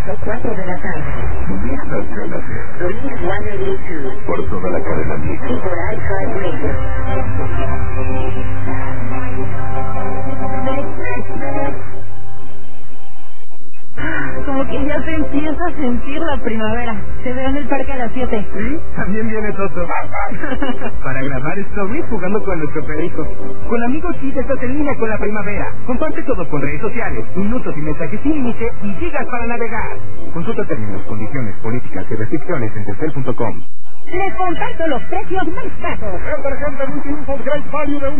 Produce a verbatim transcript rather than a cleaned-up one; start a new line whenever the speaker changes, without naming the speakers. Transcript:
las cuatro de la tarde.
Estación Hacer.
Blink ciento ochenta y dos.
Por toda la cadena Mix.
Y por iHeartRadio.
Como que ya se empieza a sentir la primavera. Se ve en el parque a las siete.
Sí, también viene Toto. Para grabar stories jugando con nuestro perrijo. Con amigos sí, esto termina con la primavera. Comparte todo con redes sociales, minutos y mensajes sin límite y gigas para navegar. Consulta términos, condiciones, políticas y restricciones en telcel punto com.
Les comparto los precios más bajos.
Detergente Multiusos Great Value de un